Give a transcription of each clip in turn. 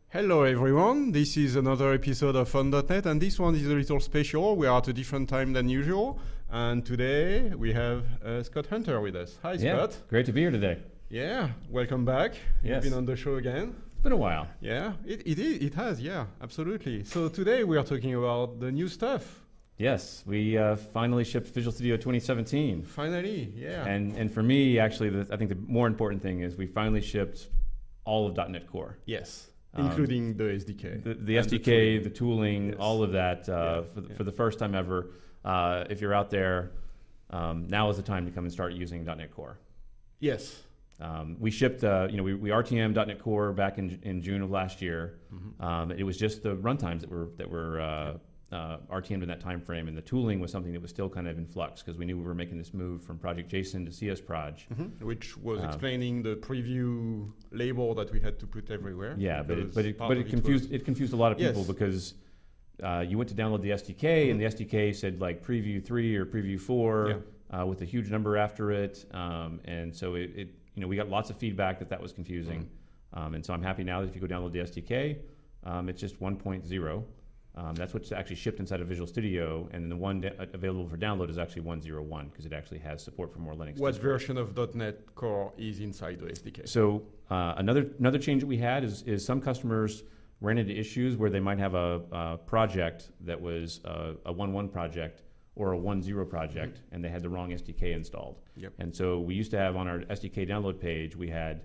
Hello everyone, this is another episode of Fun.net, and this one is a little special. We are at a different time than usual, and today we have Scott Hunter with us. Hi Scott. Great to be here today. Yeah, welcome back. Yes. You've been on the show again. It's been a while. Yeah, it has, yeah, absolutely. So today we are talking about the new stuff. Yes, we finally shipped Visual Studio 2017. Finally, yeah. And for me, actually, I think the more important thing is we finally shipped all of .NET Core. Yes. Including the SDK. The SDK, the tooling, yes. all of that for the first time ever. If you're out there, now is the time to come and start using .NET Core. Yes. We shipped, we RTM .NET Core back in June of last year. Mm-hmm. It was just the runtimes that were RTM'd in that time frame, and the tooling was something that was still kind of in flux because we knew we were making this move from Project JSON to CS Proj. Mm-hmm. Which was explaining the preview label that we had to put everywhere. Yeah, but it confused a lot of people because you went to download the SDK and the SDK said like preview 3 or preview 4 with a huge number after it, and so we got lots of feedback that was confusing, and so I'm happy now that if you go download the SDK, it's just 1.0. That's what's actually shipped inside of Visual Studio, and then the one available for download is actually 1.0.1 because it actually has support for more Linux. What version of .NET Core is inside the SDK? So another change that we had is some customers ran into issues where they might have a project that was a 1.1 project or a 1.0 project, and they had the wrong SDK installed. Yep. And so we used to have on our SDK download page, we had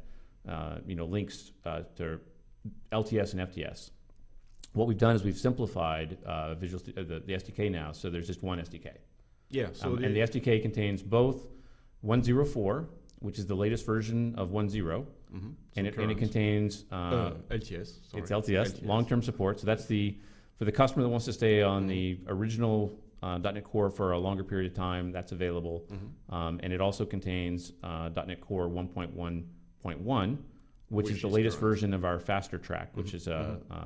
links to LTS and FTS. What we've done is we've simplified the SDK now, so there's just one SDK. Yeah. So and the SDK contains both 1.0.4, which is the latest version of 1.0, and it contains LTS. Sorry. It's LTS, long-term support. So that's for the customer that wants to stay on the original .NET Core for a longer period of time. That's available, and it also contains .NET Core 1.1.1. Which is the latest version of our faster track, which is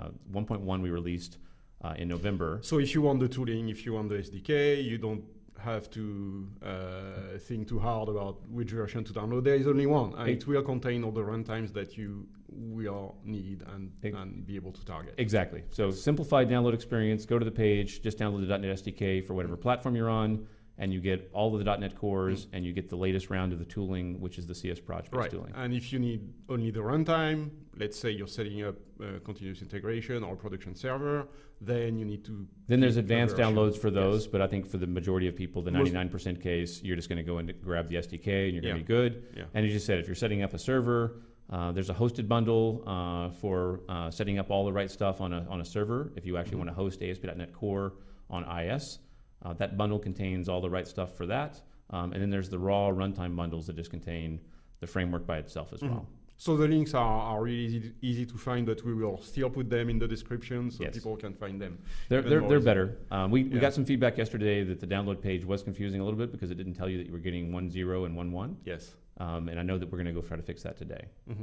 1.1 we released in November. So if you want the tooling, if you want the SDK, you don't have to think too hard about which version to download. There is only one, and it will contain all the runtimes that you will need and be able to target. Exactly. So simplified download experience, go to the page, just download the .NET SDK for whatever platform you're on, and you get all of the .NET cores, and you get the latest round of the tooling, which is the CS Proj tooling. And if you need only the runtime, let's say you're setting up continuous integration or a production server, then you need to... Then there's advanced downloads for those, but I think for the majority of people, the 99% case, you're just going to go and grab the SDK, and you're going to be good. Yeah. And as you said, if you're setting up a server, there's a hosted bundle for setting up all the right stuff on a server. If you actually want to host ASP.NET Core on IS, that bundle contains all the right stuff for that. And then there's the raw runtime bundles that just contain the framework by itself as well. So the links are really easy to find, but we will still put them in the description so people can find them. They're better. We got some feedback yesterday that the download page was confusing a little bit because it didn't tell you that you were getting 1.0 and 1.1. Yes. And I know that we're going to go try to fix that today.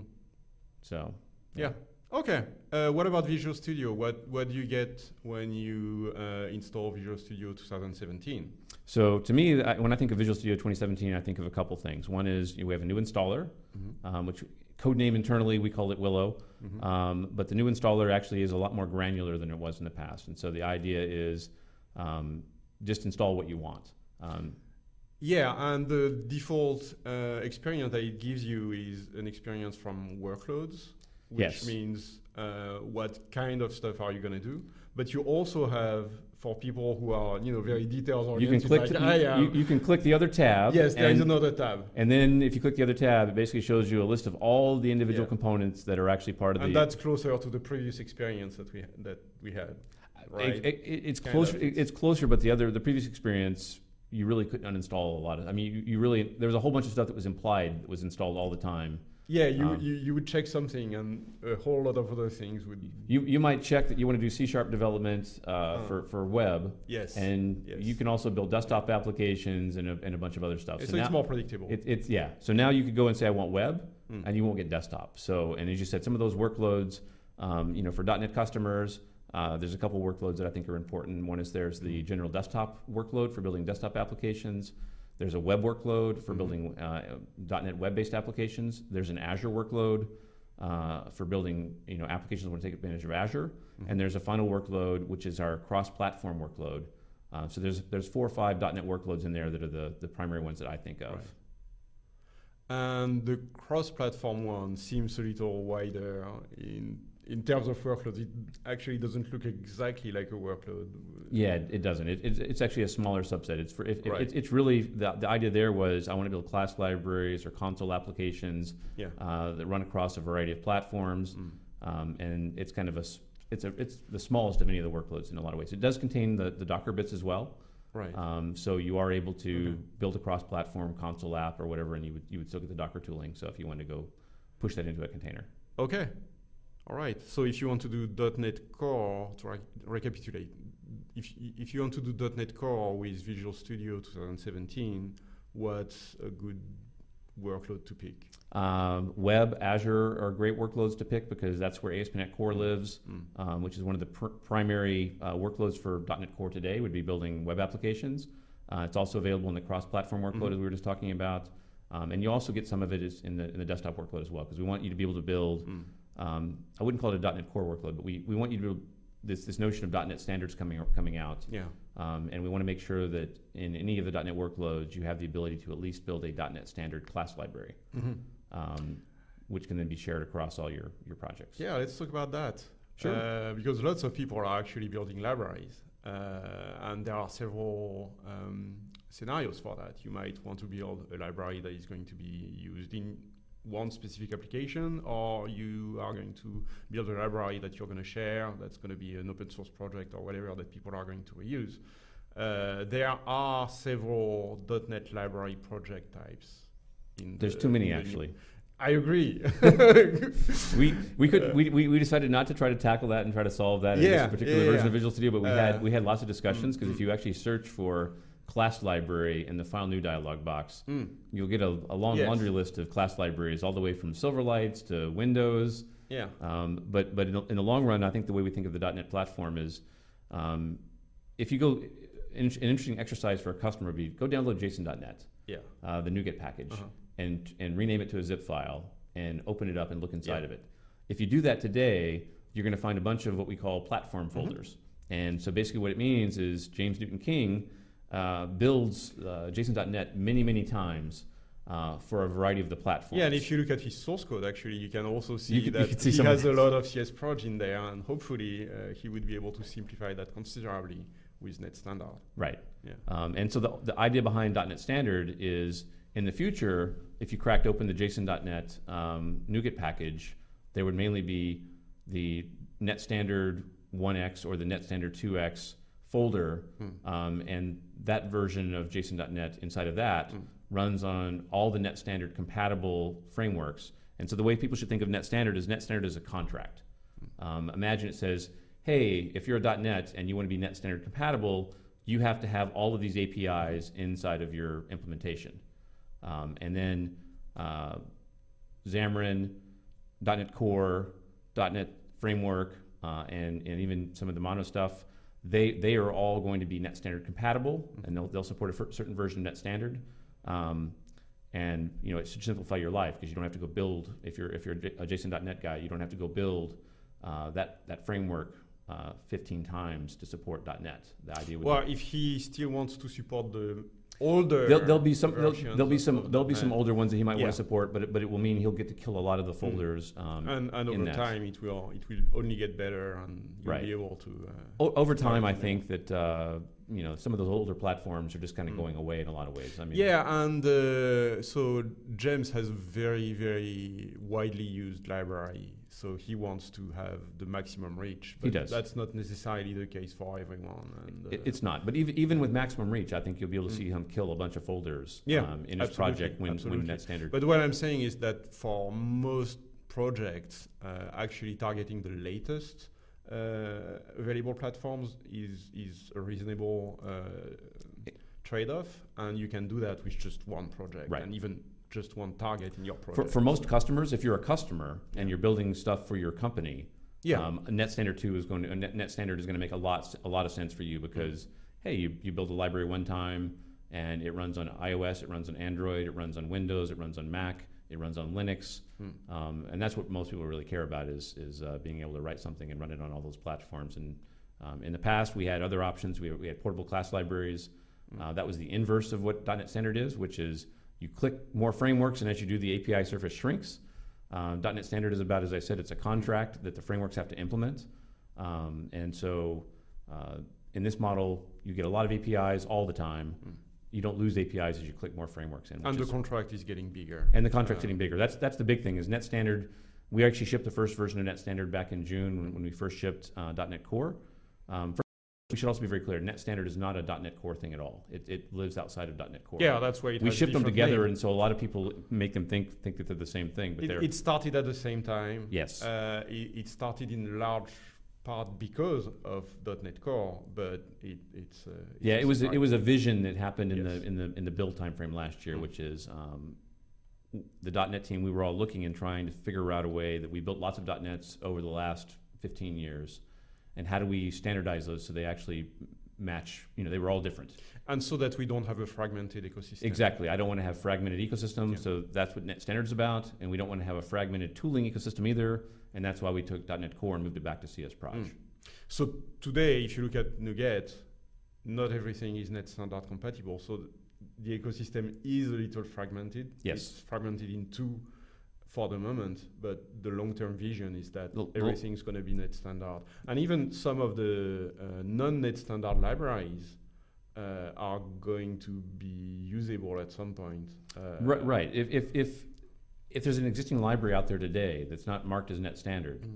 So. Yeah. Okay. What about Visual Studio? What do you get when you install Visual Studio 2017? So to me, when I think of Visual Studio 2017, I think of a couple things. One is we have a new installer, which codename internally we called it Willow, but the new installer actually is a lot more granular than it was in the past. And so the idea is just install what you want. And the default experience that it gives you is an experience from workloads, which means what kind of stuff are you going to do. But you also have, for people who are very details oriented, you can click the other tab. Yes, there is another tab. And then if you click the other tab, it basically shows you a list of all the individual components that are actually part of and that's closer to the previous experience that we had. Right? It's closer. It's closer, but the previous experience, you really couldn't uninstall a lot of. I mean, there was a whole bunch of stuff that was implied that was installed all the time. Yeah, you would check something, and a whole lot of other things would. You might check that you want to do C# development for web. Yes. And you can also build desktop applications and a bunch of other stuff. So it's more predictable. So now you could go and say I want web, and you won't get desktop. So and as you said, some of those workloads, for .NET customers, there's a couple workloads that I think are important. One is there's the general desktop workload for building desktop applications. There's a web workload for building .NET web-based applications. There's an Azure workload for building applications that want to take advantage of Azure, and there's a final workload which is our cross-platform workload. So there's 4 or 5 .NET workloads in there that are the primary ones that I think of. Right. And the cross-platform one seems a little wider in terms of workloads. It actually doesn't look exactly like a workload. Yeah, it doesn't. It's actually a smaller subset. It's really the idea there was I want to build class libraries or console applications that run across a variety of platforms, and it's kind of it's the smallest of any of the workloads in a lot of ways. It does contain the Docker bits as well. Right. So you are able to build a cross-platform console app or whatever, and you would still get the Docker tooling. So if you want to go push that into a container. Okay. All right. So if you want to do .NET Core, to recapitulate, if you want to do .NET Core with Visual Studio 2017, what's a good workload to pick? Web, Azure are great workloads to pick because that's where ASP.NET Core lives, which is one of the primary workloads for .NET Core today would be building web applications. It's also available in the cross-platform workload as we were just talking about. And you also get some of it in the desktop workload as well because we want you to be able to build, I wouldn't call it a .NET Core workload, but we want you to build this notion of .NET standards coming out. Yeah. And we want to make sure that in any of the .NET workloads, you have the ability to at least build a .NET standard class library, which can then be shared across all your projects. Yeah, let's talk about that. Sure. Because lots of people are actually building libraries, and there are several scenarios for that. You might want to build a library that is going to be used in one specific application, or you are going to build a library that you're going to share, that's going to be an open source project or whatever that people are going to reuse. There are several .NET library project types. There's too many, actually. I agree. we decided not to try to tackle that and try to solve that in this particular version of Visual Studio, but we had lots of discussions because if you actually search for class library in the File New dialog box, you'll get a long laundry list of class libraries all the way from Silverlights to Windows. Yeah. But in the long run, I think the way we think of the .NET platform is if you go, an interesting exercise for a customer would be go download JSON.NET, the NuGet package, and rename it to a zip file and open it up and look inside of it. If you do that today, you're going to find a bunch of what we call platform folders. And so basically what it means is James Newton King builds JSON.NET many times for a variety of the platforms. Yeah, and if you look at his source code, actually, you can also see that he has a lot of CS proj in there, and hopefully he would be able to simplify that considerably with Net Standard. Right. Yeah. And so the idea behind .NET Standard is in the future, if you cracked open the JSON.NET NuGet package, there would mainly be the Net Standard 1x or the Net Standard 2x folder, and that version of JSON.NET inside of that runs on all the Net Standard compatible frameworks. And so the way people should think of Net Standard is a contract. Imagine it says, hey, if you're a .NET and you want to be Net Standard compatible, you have to have all of these APIs inside of your implementation. And then Xamarin, .NET Core, .NET Framework, and even some of the Mono stuff, they are all going to be Net Standard compatible, and they'll support a certain version of Net Standard. And it should simplify your life because you don't have to go build, if you're a JSON.NET guy, you don't have to go build that framework 15 times to support .NET. The idea would if he still wants to support the older, there'll be some older ones that he might want to support, but it will mean he'll get to kill a lot of the folders. And over time, it will only get better, and you'll be able to. Over time, I think that some of those older platforms are just kind of going away in a lot of ways. I mean, and so James has a very, very widely used library. So he wants to have the maximum reach, but he does. That's not necessarily the case for everyone. And, it's not, but even with maximum reach, I think you'll be able to see him kill a bunch of folders in his project when Net Standard. But what I'm saying is that for most projects, actually targeting the latest available platforms is a reasonable trade-off, and you can do that with just one project, and even just one target in your project. For most customers, if you're a customer and you're building stuff for your company, Net Standard 2 is going to Net Standard is going to make a lot of sense for you because hey, you build a library one time and it runs on iOS, it runs on Android, it runs on Windows, it runs on Mac, It runs on Linux, and that's what most people really care about is being able to write something and run it on all those platforms. And in the past, we had other options. We had portable class libraries. That was the inverse of what .NET Standard is, which is you click more frameworks, and as you do, the API surface shrinks. .NET Standard is about, as I said, it's a contract that the frameworks have to implement. And so in this model, you get a lot of APIs all the time. You don't lose APIs as you click more frameworks in. And the contract is getting bigger. And the contract's getting bigger. That's the big thing is .NET Standard. We actually shipped the first version of .NET Standard back in June when we first shipped .NET Core. First, we should also be very clear, .NET Standard is not a .NET Core thing at all. It lives outside of .NET Core. Yeah, that's why we ship them together, and so a lot of people make them think that they're the same thing. But it started at the same time. Yes. It started in large part because of .NET Core, but it's it was a vision that happened in the build timeframe last year, which is the .NET team. We were all looking and trying to figure out a way that we built lots of .NETs over the last 15 years, and how do we standardize those so they actually match? They were all different, and so that we don't have a fragmented ecosystem. Exactly. I don't want to have fragmented ecosystems, so that's what .NET Standard is about, and we don't want to have a fragmented tooling ecosystem either. And that's why we took .NET Core and moved it back to CS Proj. So today, if you look at NuGet, not everything is .NET Standard compatible. So the ecosystem is a little fragmented. Yes. It's fragmented in two for the moment, but the long-term vision is that everything's going to be .NET Standard. And even some of the non-.NET Standard libraries are going to be usable at some point. Right. If there's an existing library out there today that's not marked as .NET Standard,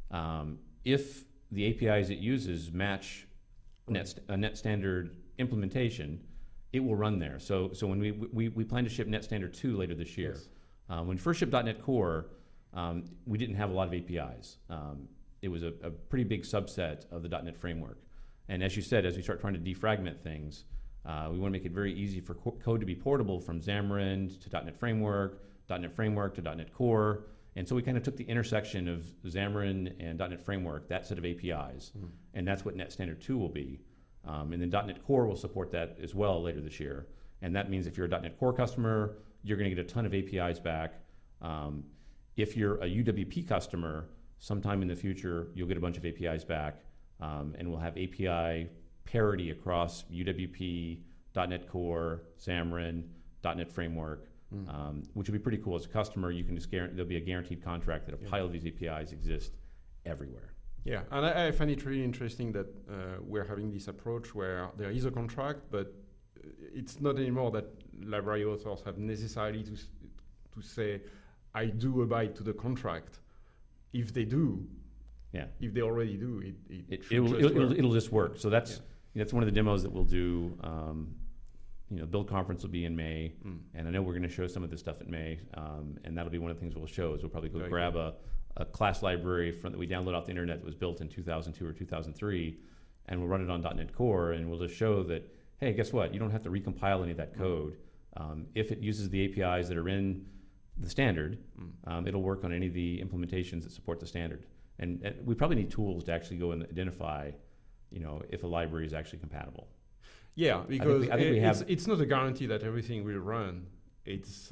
if the APIs it uses match a .NET Standard implementation, it will run there. So when we plan to ship .NET Standard 2 later this year. Yes. When we first shipped .NET Core, we didn't have a lot of APIs. It was a pretty big subset of the .NET framework. And as you said, as we start trying to defragment things, we want to make it very easy for code to be portable from Xamarin to .NET Framework to .NET Core. And so we kind of took the intersection of Xamarin and .NET Framework, that set of APIs, and that's what .NET Standard 2 will be. And then .NET Core will support that as well later this year. And that means if you're a .NET Core customer, you're going to get a ton of APIs back. If you're a UWP customer, sometime in the future, you'll get a bunch of APIs back, and we'll have API parity across UWP, .NET Core, Xamarin, .NET Framework, which will be pretty cool. As a customer, you can just there'll be a guaranteed contract that a pile of these APIs exist everywhere. Yeah, and I find it really interesting that we're having this approach where there is a contract, but it's not anymore that library authors have necessarily to say, I do abide to the contract. If they do, if they already do, it'll just work. So that's one of the demos that we'll do. Build conference will be in May, and I know we're going to show some of this stuff in May, and that'll be one of the things we'll show. Is we'll probably go grab a class library that we download off the internet that was built in 2002 or 2003, and we'll run it on .NET Core, and we'll just show that, hey, guess what? You don't have to recompile any of that code. If it uses the APIs that are in the standard, it'll work on any of the implementations that support the standard. And we probably need tools to actually go and identify, if a library is actually compatible. Yeah, because I think it's not a guarantee that everything will run. It's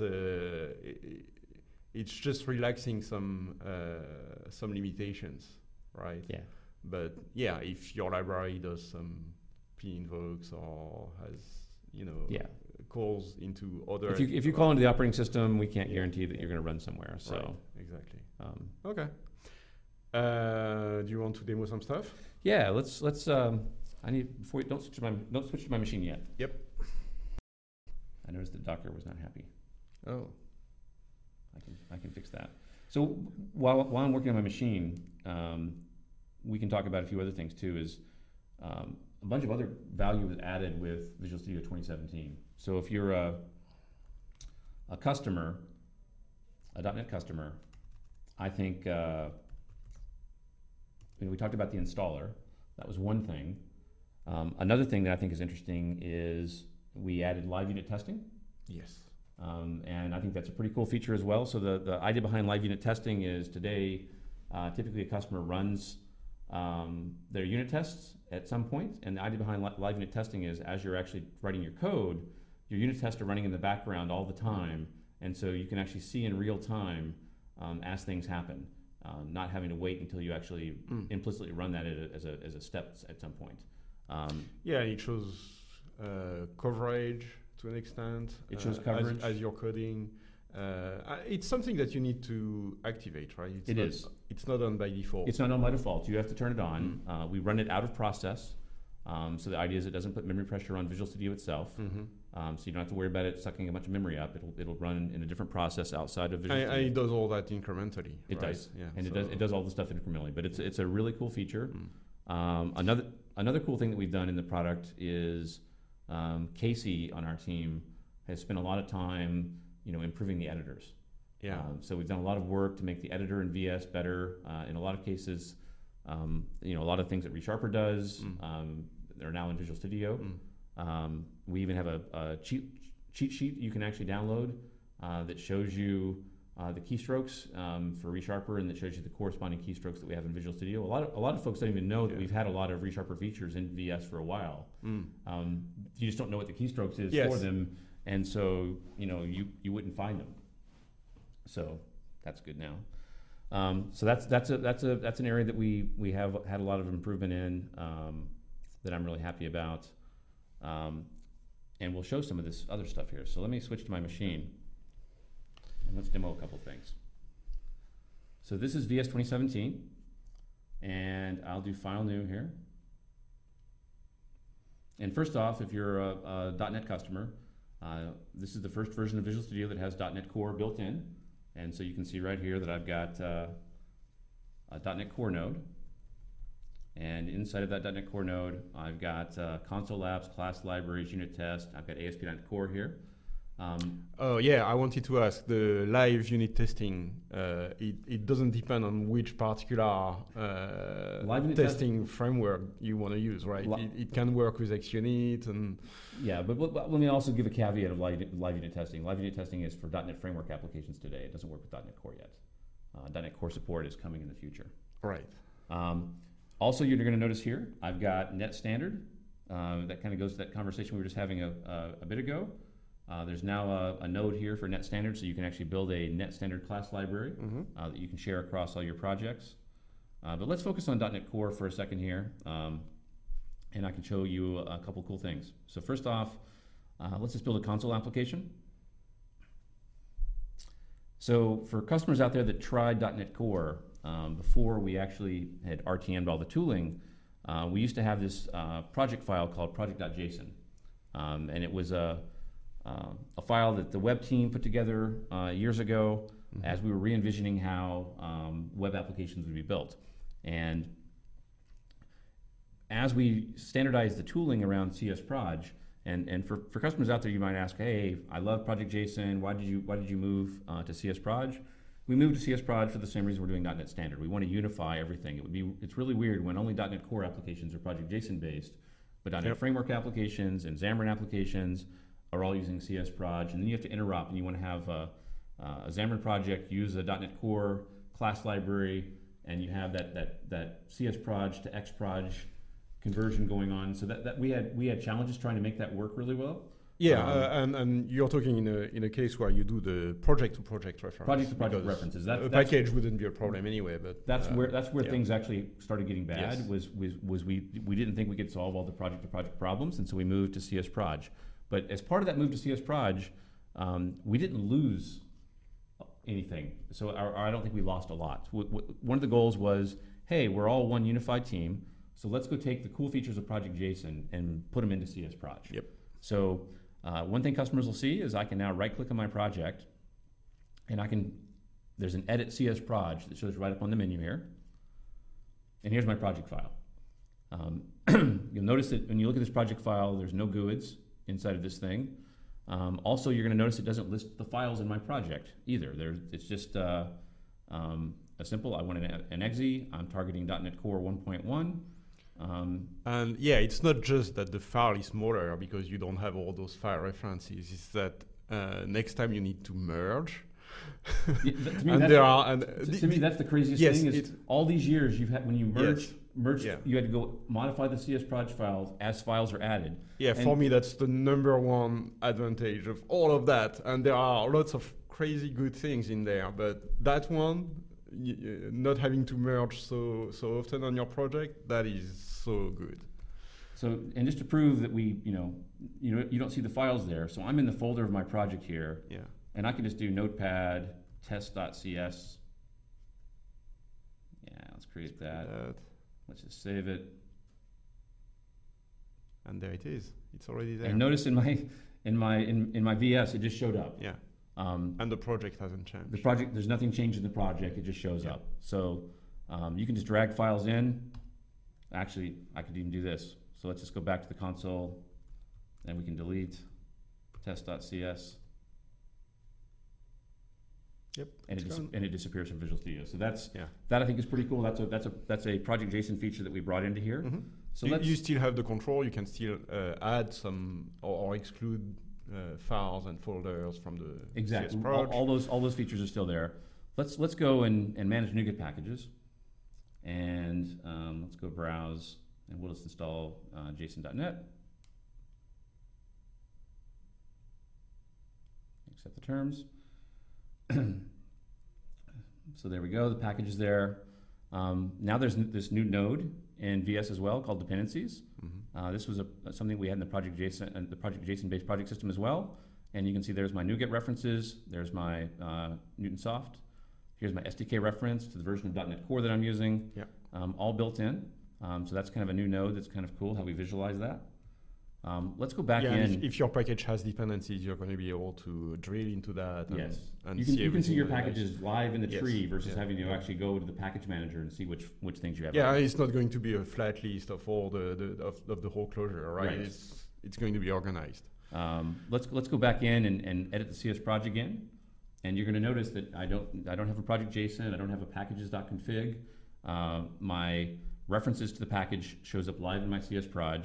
just relaxing some limitations, right? Yeah. But if your library does some p-invokes or has calls into other. If you call into the operating system, we can't guarantee that you're going to run somewhere. So right. Exactly. Okay. Do you want to demo some stuff? Yeah. Let's. Don't switch to my machine yet. Yep. I noticed that Docker was not happy. Oh. I can fix that. So while I'm working on my machine, we can talk about a few other things too. Is a bunch of other value was added with Visual Studio 2017. So if you're a customer, a .NET customer, I think we talked about the installer. That was one thing. Another thing that I think is interesting is we added live unit testing. Yes. And I think that's a pretty cool feature as well. So the idea behind live unit testing is today, typically a customer runs their unit tests at some point, and the idea behind live unit testing is as you're actually writing your code, your unit tests are running in the background all the time, And so you can actually see in real time as things happen, not having to wait until you actually implicitly run that as a step at some point. It shows coverage to an extent. It shows coverage. As you're coding. It's something that you need to activate, right? It's not on by default. It's not on by default. You have to turn it on. We run it out of process. So the idea is it doesn't put memory pressure on Visual Studio itself. So you don't have to worry about it sucking a bunch of memory up. It'll run in a different process outside of Visual Studio. And it does all that incrementally. It does. Yeah. And it does all the stuff incrementally. But it's a really cool feature. Another cool thing that we've done in the product is Casey on our team has spent a lot of time, improving the editors. So we've done a lot of work to make the editor in VS better. In a lot of cases, a lot of things that ReSharper does, they're now in Visual Studio. We even have a cheat sheet you can actually download that shows you the keystrokes for ReSharper, and that shows you the corresponding keystrokes that we have in Visual Studio. A lot of folks don't even know that we've had a lot of ReSharper features in VS for a while. You just don't know what the keystrokes is for them, and so you wouldn't find them. So that's good now. So that's an area that we have had a lot of improvement in that I'm really happy about. And we'll show some of this other stuff here. So let me switch to my machine and let's demo a couple things. So this is VS 2017, and I'll do File New here. And first off, if you're a .NET customer, this is the first version of Visual Studio that has .NET Core built in. And so you can see right here that I've got a .NET Core node. And inside of that .NET Core node, I've got console labs, class libraries, unit test. I've got ASP.NET Core here. I wanted to ask, the live unit testing, it doesn't depend on which particular testing framework you want to use, right? It can work with XUnit and... Yeah, but let me also give a caveat of live unit testing. Live unit testing is for .NET Framework applications today. It doesn't work with .NET Core yet. .NET Core support is coming in the future. Right. Also, you're going to notice here, I've got Net Standard. That kind of goes to that conversation we were just having a bit ago. There's now a node here for Net Standard, so you can actually build a Net Standard class library that you can share across all your projects. But let's focus on .NET Core for a second here, and I can show you a couple cool things. So first off, let's just build a console application. So for customers out there that tried .NET Core, before we actually had RTM'd all the tooling, we used to have this project file called project.json. And it was a file that the web team put together years ago as we were re-envisioning how web applications would be built. And as we standardized the tooling around CSproj, and for customers out there, you might ask, hey, I love project.json, why did you move to CSproj? We moved to CSproj for the same reason we're doing .NET Standard. We want to unify everything. It's really weird when only .NET Core applications are project.json based, but .NET Framework applications and Xamarin applications are all using CSproj, and then you have to interop, and you want to have a Xamarin project use a .NET Core class library, and you have that CSproj to XProj conversion going on. So that we had challenges trying to make that work really well. Yeah, and you're talking in a case where you do the project-to-project reference. Project-to-project references. A package wouldn't be a problem anyway, but that's where things actually started getting bad. Yes. Was we didn't think we could solve all the project-to-project problems, and so we moved to CSproj. But as part of that move to CSproj, we didn't lose anything. So I don't think we lost a lot. One of the goals was, hey, we're all one unified team, so let's go take the cool features of project.json and put them into CSproj. Yep. So one thing customers will see is I can now right-click on my project, and there's an edit CSproj that shows right up on the menu here. And here's my project file. You'll notice that when you look at this project file, there's no GUIDs inside of this thing. Also, you're going to notice it doesn't list the files in my project either. It's just a simple, I want an exe, I'm targeting .NET Core 1.1. And yeah, it's not just that the file is smaller because you don't have all those file references. It's that next time you need to merge. To me, that's the craziest thing is all these years you've had when you merged, you had to go modify the CSproj files as files are added. Yeah, for me, that's the number one advantage of all of that. And there are lots of crazy good things in there, but that one, not having to merge so often on your project, that is so good. So, and just to prove that you don't see the files there. So I'm in the folder of my project here. Yeah. And I can just do notepad test.cs. Yeah, let's create that. Let's just save it. And there it is. It's already there. And notice in my VS, it just showed up. Yeah. And the project hasn't changed. The project, there's nothing changed in the project. It just shows up. So you can just drag files in. Actually, I could even do this. So let's just go back to the console, and we can delete test.cs. Yep. And it disappears from Visual Studio. So that I think is pretty cool. That's a Project JSON feature that we brought into here. Mm-hmm. So you still have the control. You can still add some or exclude files and folders from the CS Proj. All those features are still there. Let's go and manage NuGet packages, and let's go browse, and we'll just install JSON.NET. Accept the terms. So there we go. The package is there. Now there's this new node in VS as well called dependencies. Mm-hmm. This was something we had in the Project JSON based project system as well. And you can see there's my NuGet references. There's my Newtonsoft. Here's my SDK reference to the version of .NET Core that I'm using. Yeah. All built in. So that's kind of a new node. That's kind of cool how we visualize that. Let's go back in. If your package has dependencies, you're going to be able to drill into that. Yes. And you can see your packages live in the tree versus having to actually go to the package manager and see which things you have. Yeah, it's not going to be a flat list of all the whole closure, right? It's going to be organized. Let's go back in and edit the CS project again, and you're going to notice that I don't have a project JSON. I don't have a packages.config. My references to the package shows up live in my CS proj.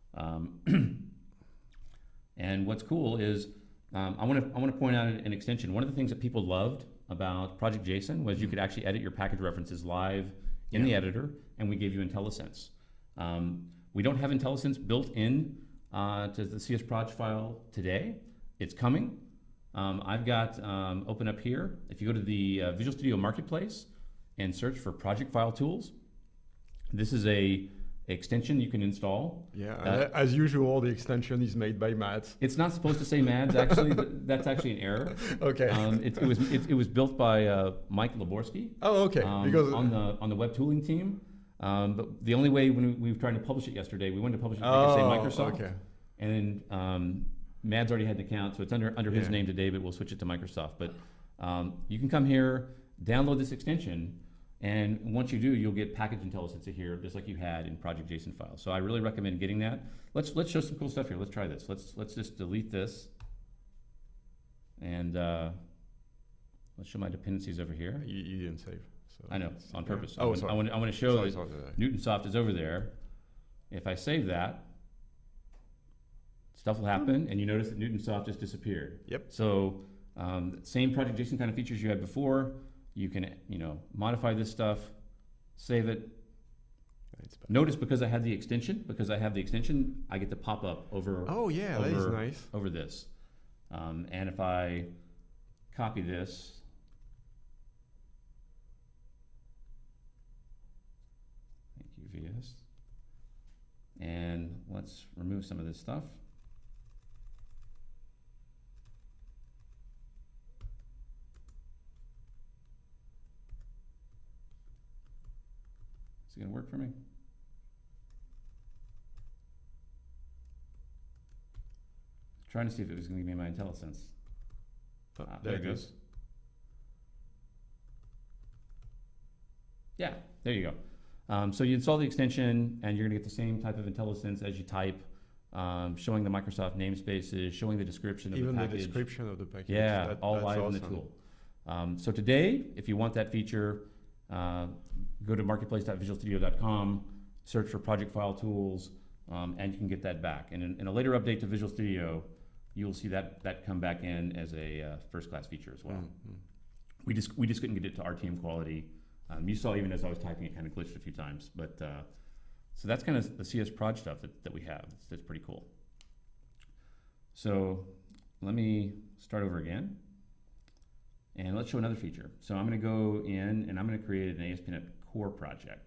And what's cool is I want to point out an extension. One of the things that people loved about Project JSON was you could actually edit your package references live in the editor, and we gave you IntelliSense. We don't have IntelliSense built in to the CS proj file today. It's coming. I've got open up here. If you go to the Visual Studio Marketplace and search for Project File Tools, this is a extension you can install. Yeah, as usual, the extension is made by Mads. It's not supposed to say Mads. Actually, that's actually an error. Okay. It was built by Mike Laborski. Oh, okay. Because on the web tooling team. But the only way when we were trying to publish it yesterday, we wanted to publish it say Microsoft. Okay. And then Mads already had an account, so it's under his name today, but we'll switch it to Microsoft. But you can come here, download this extension. And once you do, you'll get package IntelliSense here, just like you had in Project JSON files. So I really recommend getting that. Let's show some cool stuff here. Let's try this. Let's just delete this, and let's show my dependencies over here. You didn't save. So I know, on purpose. Oh, sorry. I want to show that Newtonsoft is over there. If I save that, stuff will happen, and you notice that Newtonsoft just disappeared. Yep. So same Project JSON kind of features you had before. You can, modify this stuff, save it. Notice because I have the extension, I get to pop up over. Oh yeah, that is nice. Over this, and if I copy this, thank you, VS, and let's remove some of this stuff. Is it going to work for me? Trying to see if it was going to give me my IntelliSense. There it goes. Yeah, there you go. So you install the extension, and you're going to get the same type of IntelliSense as you type, showing the Microsoft namespaces, showing the description of the package. Even the description of the package. Yeah, all live in the tool. So today, if you want that feature, go to marketplace.visualstudio.com, search for Project File Tools, and you can get that back. And in a later update to Visual Studio, you'll see that come back in as a first-class feature as well. Mm-hmm. We just couldn't get it to RTM quality. You saw even as I was typing, it kind of glitched a few times. But so that's kind of the CS proj stuff that we have. That's pretty cool. So let me start over again. And let's show another feature. So I'm going to go in and I'm going to create an ASP.NET Core project.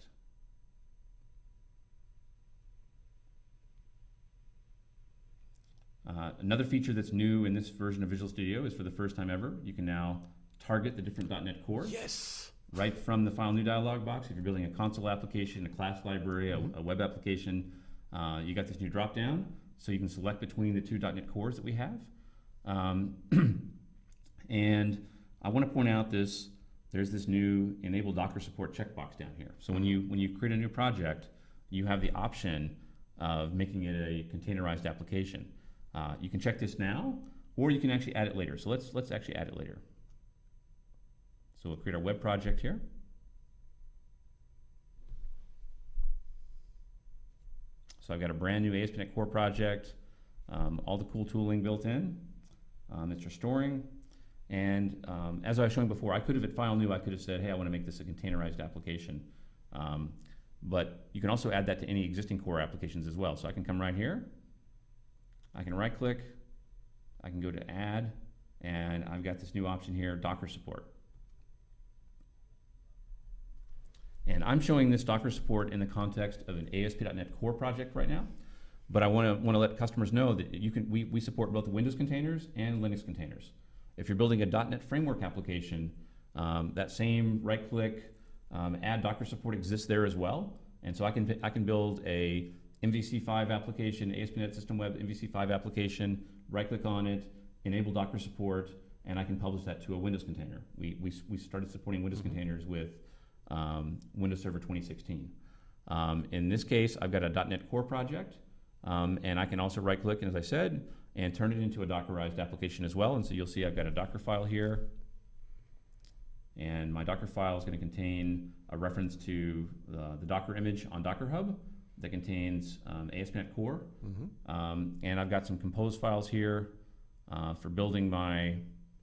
Another feature that's new in this version of Visual Studio is for the first time ever, you can now target the different .NET cores. Yes. Right from the File New dialog box. If you're building a console application, a class library, a web application, you got this new drop down, so you can select between the two .NET cores that we have. And I want to point out there's this new Enable Docker Support checkbox down here. So when you create a new project, you have the option of making it a containerized application. You can check this now, or you can actually add it later. So let's actually add it later. So we'll create our web project here. So I've got a brand new ASP.NET Core project, all the cool tooling built in. It's restoring. And as I was showing before, I could have at File New, I could have said, hey, I want to make this a containerized application. But you can also add that to any existing core applications as well. So I can come right here. I can right click. I can go to Add. And I've got this new option here, Docker Support. And I'm showing this Docker support in the context of an ASP.NET Core project right now, but I want to let customers know that we support both Windows containers and Linux containers. If you're building a .NET Framework application, that same right-click add Docker support exists there as well, and so I can build a MVC5 application, ASP.NET System Web MVC5 application, right-click on it, enable Docker support, and I can publish that to a Windows container. We started supporting Windows containers with Windows Server 2016. In this case, I've got a .NET Core project, and I can also right-click, as I said, and turn it into a Dockerized application as well. And so you'll see I've got a Docker file here, and my Docker file is going to contain a reference to the Docker image on Docker Hub that contains ASP.NET Core, and I've got some compose files here for building my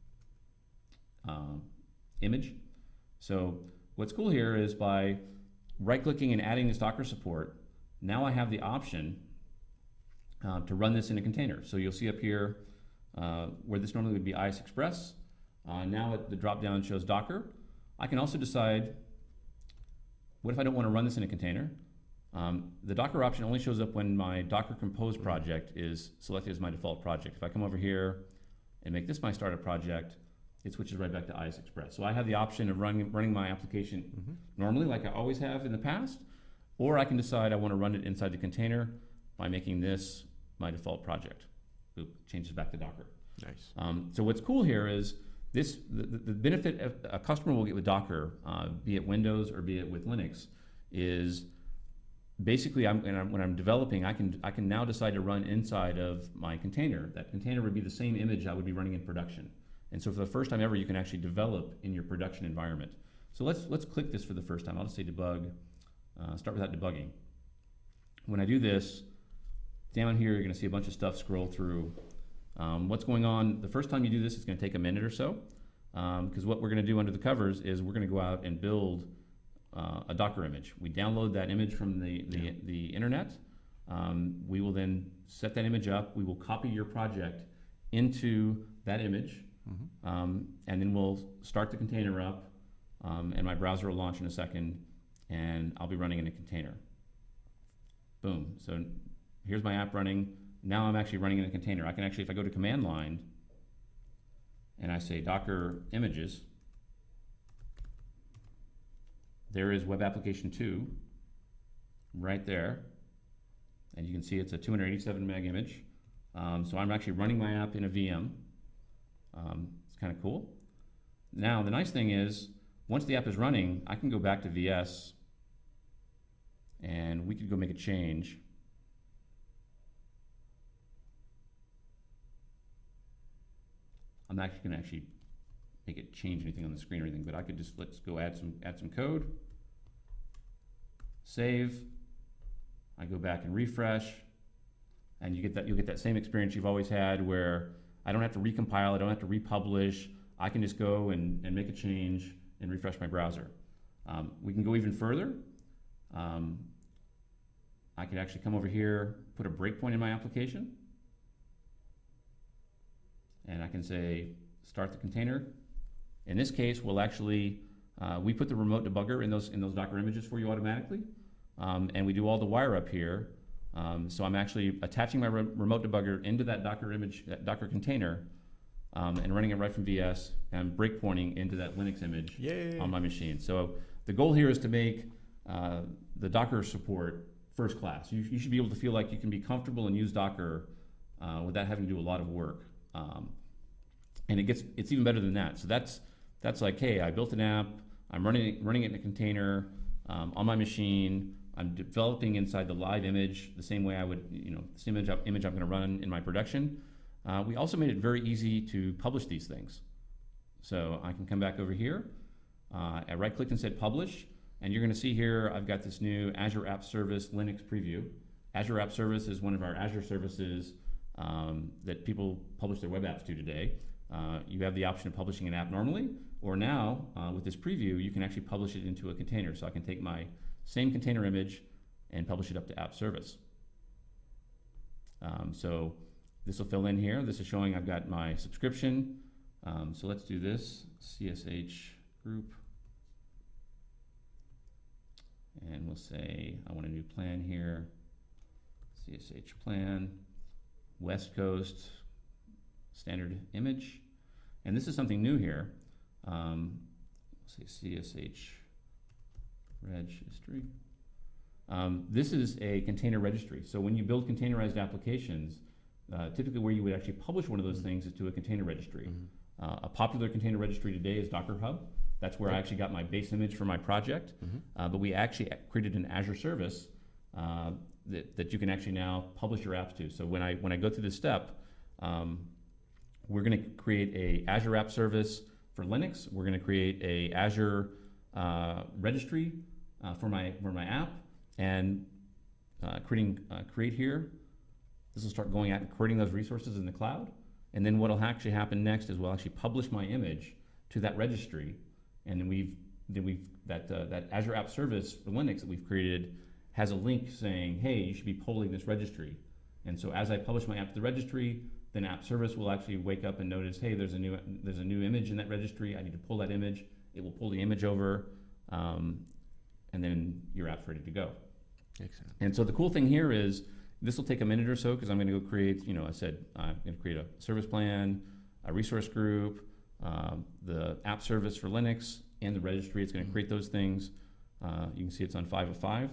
image. So what's cool here is by right-clicking and adding this Docker support, now I have the option to run this in a container. So you'll see up here where this normally would be IS Express. Now the drop-down shows Docker. I can also decide, what if I don't want to run this in a container? The Docker option only shows up when my Docker Compose project is selected as my default project. If I come over here and make this my startup project, it switches right back to IS Express. So I have the option of running my application normally, like I always have in the past, or I can decide I want to run it inside the container by making this my default project. Boop, changes back to Docker. Nice. So what's cool here is the benefit a customer will get with Docker, be it Windows or be it with Linux, is basically when I'm developing, I can now decide to run inside of my container. That container would be the same image I would be running in production. And so for the first time ever, you can actually develop in your production environment. So let's click this for the first time. I'll just say debug. Start with that debugging. When I do this, down here you're going to see a bunch of stuff scroll through. What's going on? The first time you do this, it's going to take a minute or so, because what we're going to do under the covers is we're going to go out and build a Docker image. We download that image from the internet. We will then set that image up. We will copy your project into that image. And then we'll start the container up, and my browser will launch in a second, and I'll be running in a container. Boom. So here's my app running. Now I'm actually running in a container. I can actually, if I go to command line, and I say Docker images, there is Web Application 2 right there. And you can see it's a 287 meg image. So I'm actually running my app in a VM. It's kind of cool. Now, the nice thing is, once the app is running, I can go back to VS and we could go make a change. I'm not actually going to make it change anything on the screen or anything, but I could just, let's go add some code, save. I go back and refresh, and you'll get that same experience you've always had where I don't have to recompile, I don't have to republish. I can just go and make a change and refresh my browser. We can go even further. I can actually come over here, put a breakpoint in my application, and I can say start the container, In this case, we'll actually, we put the remote debugger in those Docker images for you automatically, and we do all the wire up here. So I'm actually attaching my remote debugger into that Docker image, that Docker container, and running it right from VS and breakpointing into that Linux image on my machine. So the goal here is to make the Docker support first class. You should be able to feel like you can be comfortable and use Docker without having to do a lot of work. And it's even better than that. So that's like, hey, I built an app, I'm running it in a container on my machine. I'm developing inside the live image the same way I would, the same image I'm going to run in my production. We also made it very easy to publish these things. So I can come back over here. I right-clicked and said publish, and you're going to see here I've got this new Azure App Service Linux preview. Azure App Service is one of our Azure services that people publish their web apps to today. You have the option of publishing an app normally, or now with this preview, you can actually publish it into a container. So I can take my same container image and publish it up to App Service. So this will fill in here. This is showing I've got my subscription. So let's do this, CSH group. And we'll say I want a new plan here, CSH plan, West Coast, standard image. And this is something new here. Let's say CSH registry. This is a container registry. So when you build containerized applications, typically where you would actually publish one of those things is to a container registry. A popular container registry today is Docker Hub. That's where I actually got my base image for my project. But we actually created an Azure service that you can actually now publish your apps to. So when I go through this step, we're going to create a Azure App Service for Linux. We're going to create a Azure registry for my app, and create here. This will start going out and creating those resources in the cloud. And then what will actually happen next is we'll actually publish my image to that registry, and then that Azure App Service for Linux that we've created has a link saying, hey, you should be polling this registry. And so as I publish my app to the registry, then App Service will actually wake up and notice, hey, there's a new image in that registry. I need to pull that image. It will pull the image over, and then your app's ready to go. Excellent. And so the cool thing here is this will take a minute or so because I'm going to go create, I said I'm going to create a service plan, a resource group, the app service for Linux, and the registry. It's going to create those things. You can see it's on 5 of 5.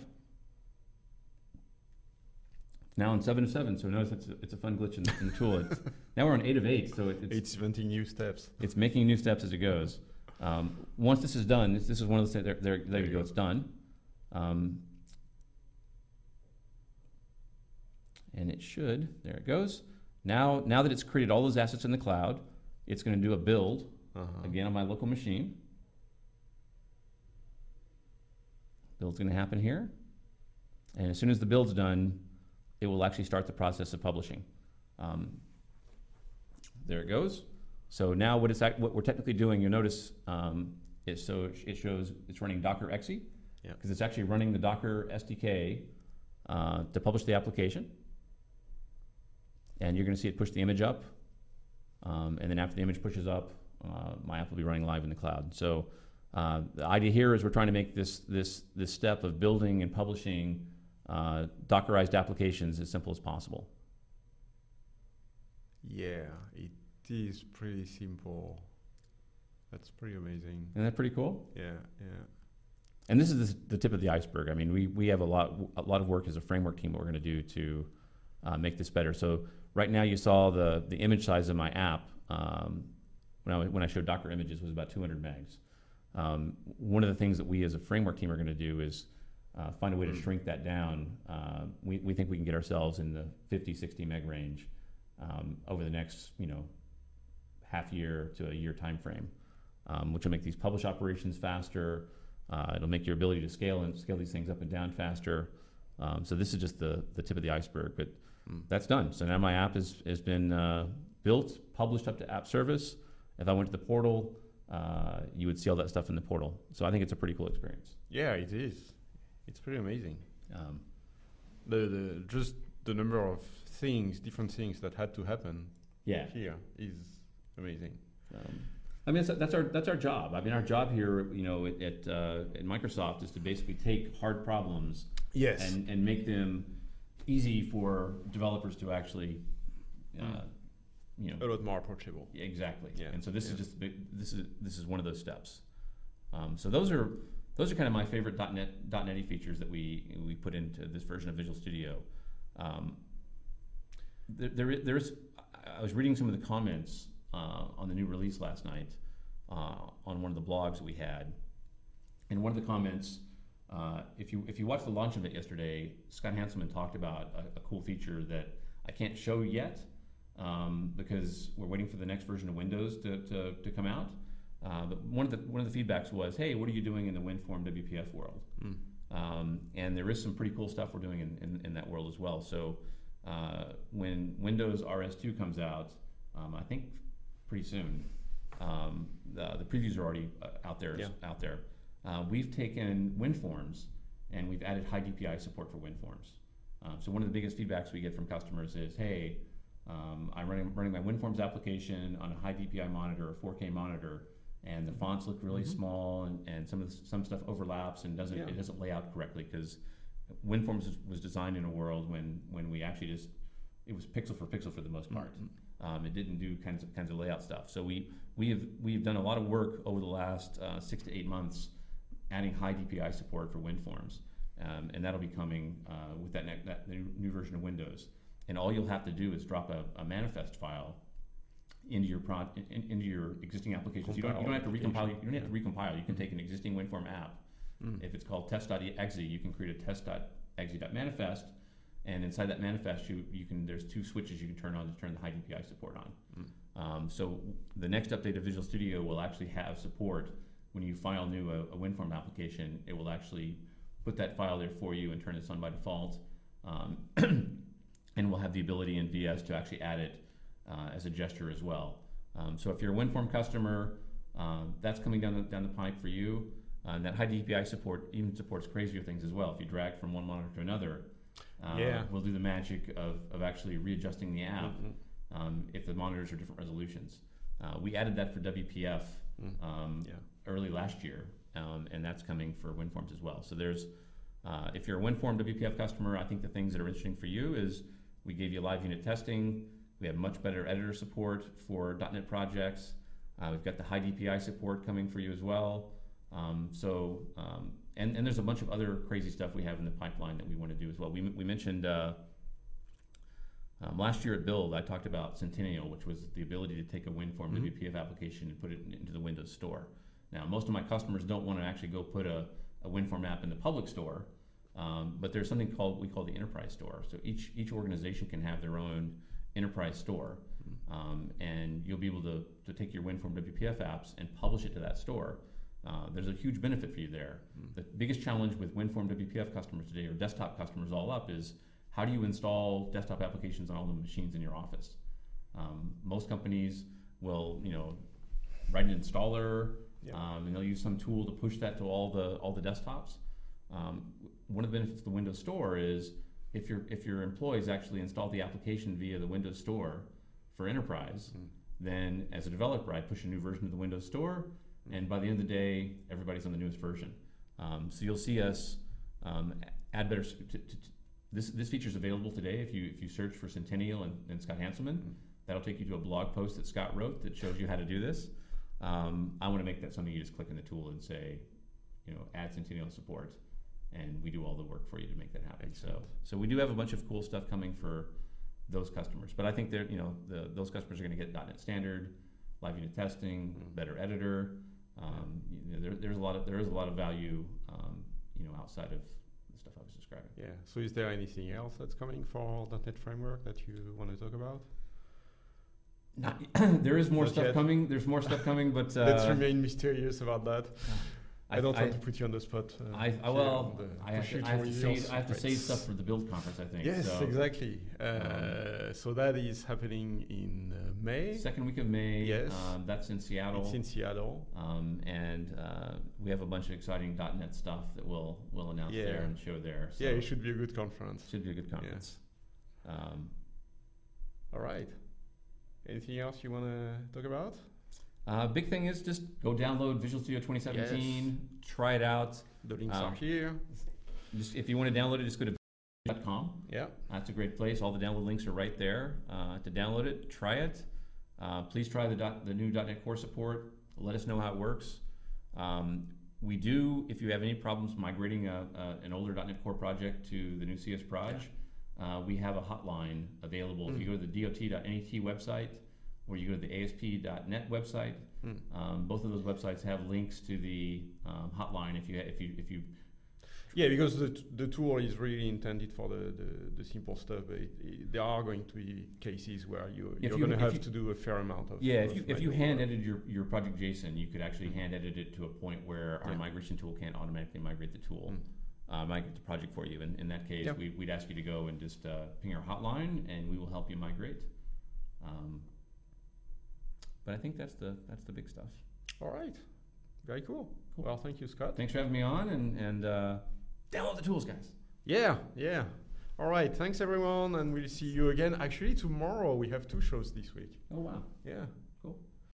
Now on 7 of 7, so notice it's a fun glitch in the tool. Now we're on 8 of 8, so it's inventing new steps. It's making new steps as it goes. Once this is done, this is one of the there you go. It's done, and it should. There it goes. Now that it's created all those assets in the cloud, it's going to do a build again on my local machine. Build's going to happen here, and as soon as the build's done, it will actually start the process of publishing. There it goes. So now what we're technically doing, you'll notice, it shows it's running Docker exe, because it's actually running the Docker SDK to publish the application. And you're going to see it push the image up, and then after the image pushes up, my app will be running live in the cloud. So the idea here is we're trying to make this step of building and publishing Dockerized applications as simple as possible. Yeah, it is pretty simple. That's pretty amazing. Isn't that pretty cool? Yeah. And this is the tip of the iceberg. I mean, we have a lot of work as a framework team what we're going to do to make this better. So right now you saw the image size of my app when I showed Docker images was about 200 megs. One of the things that we as a framework team are going to do is find a way to shrink that down. We think we can get ourselves in the 50, 60 meg range over the next half year to a year time frame, which will make these publish operations faster. It'll make your ability to scale these things up and down faster. So this is just the tip of the iceberg, but that's done. So now my app has been built, published up to App Service. If I went to the portal, you would see all that stuff in the portal. So I think it's a pretty cool experience. Yeah, it is. It's pretty amazing. Just the number of different things that had to happen here is amazing. I mean, that's our job. I mean, our job here, at Microsoft is to basically take hard problems, and make them easy for developers to actually, a lot more approachable. Exactly. Yeah. And so this is one of those steps. So those are kind of my favorite .NET features that we put into this version of Visual Studio. I was reading some of the comments on the new release last night on one of the blogs that we had, and one of the comments, if you watched the launch of it yesterday, Scott Hanselman talked about a cool feature that I can't show yet because we're waiting for the next version of Windows to come out. But one of the feedbacks was, hey, what are you doing in the WinForm WPF world? And there is some pretty cool stuff we're doing in that world as well. So when Windows RS2 comes out, I think pretty soon, the previews are already out there. We've taken WinForms and we've added high DPI support for WinForms. So one of the biggest feedbacks we get from customers is, hey, I'm running my WinForms application on a high DPI monitor, a 4K monitor, and the fonts look really small, and some stuff overlaps and it doesn't lay out correctly, because WinForms was designed in a world when we actually it was pixel for pixel for the most part. It didn't do kinds of layout stuff. So we've done a lot of work over the last 6 to 8 months, adding high DPI support for WinForms, and that'll be coming with that new version of Windows. And all you'll have to do is drop a manifest file into your existing applications. You don't have to recompile. You don't have to recompile. You can take an existing WinForm app. If it's called test.exe, you can create a test.exe.manifest, and inside that manifest, there's 2 switches you can turn on to turn the high DPI support on. So the next update of Visual Studio will actually have support when you file new a WinForm application. It will actually put that file there for you and turn this on by default. And we'll have the ability in VS to actually add it as a gesture as well. So if you're a WinForm customer, that's coming down the pipe for you. And that high DPI support even supports crazier things as well. If you drag from one monitor to another, we'll do the magic of actually readjusting the app if the monitors are different resolutions. We added that for WPF early last year, and that's coming for WinForms as well. So there's, if you're a WinForm WPF customer, I think the things that are interesting for you is we gave you live unit testing. We have much better editor support for .NET projects. We've got the high DPI support coming for you as well. And there's a bunch of other crazy stuff we have in the pipeline that we want to do as well. We mentioned last year at Build, I talked about Centennial, which was the ability to take a WinForm WPF application and put it into the Windows Store. Now, most of my customers don't want to actually go put a WinForm app in the public store, but there's something we call the Enterprise Store. So each organization can have their own Enterprise Store, and you'll be able to take your WinForm WPF apps and publish it to that store. There's a huge benefit for you there. The biggest challenge with WinForm WPF customers today, or desktop customers all up, is how do you install desktop applications on all the machines in your office? Most companies will, write an installer, and they'll use some tool to push that to all the desktops. One of the benefits of the Windows Store is if your employees actually install the application via the Windows Store for Enterprise, then as a developer, I push a new version of the Windows Store, and by the end of the day, everybody's on the newest version. So you'll see us add better. This feature is available today. If you search for Centennial and Scott Hanselman, that'll take you to a blog post that Scott wrote that shows you how to do this. I want to make that something you just click in the tool and say, add Centennial support, and we do all the work for you to make that happen. So we do have a bunch of cool stuff coming for those customers. But I think those customers are going to get .NET Standard, live unit testing, better editor. There is a lot of value, outside of the stuff I was describing. Yeah. So is there anything else that's coming for .NET Framework that you want to talk about? There is more stuff coming. There's more stuff coming, but let's remain mysterious about that. I don't want to put you on the spot. I have to save stuff for the Build conference, I think. Yes, exactly. So that is happening in May. Second week of May. Yes. That's in Seattle. It's in Seattle. And we have a bunch of exciting .NET stuff that we'll announce there and show there. So it should be a good conference. Should be a good conference. All right. Anything else you want to talk about? Big thing is just go download Visual Studio 2017, try it out. The links are here. Just, if you want to download it, just go to .com. Yeah, that's a great place. All the download links are right there to download it. Try it. Please try the new .NET Core support. Let us know how it works. We do, if you have any problems migrating an older .NET Core project to the new CS Proj, we have a hotline available. If you go to the dot.net website, or you go to the ASP.NET website, both of those websites have links to the hotline. If you yeah, because the tool is really intended for the simple stuff, but there are going to be cases where you're going to have to do a fair amount of. Yeah, if you hand edit your project JSON, you could actually hand edit it to a point where our migration tool can't automatically migrate the tool, migrate the project for you. And in that case, we'd ask you to go and just ping our hotline, and we will help you migrate. But I think that's the big stuff. All right, very cool. Well, thank you, Scott. Thanks for having me on, and download the tools, guys. Yeah. All right, thanks everyone, and we'll see you again. Actually, tomorrow we have 2 shows this week. Oh wow. Yeah. Cool.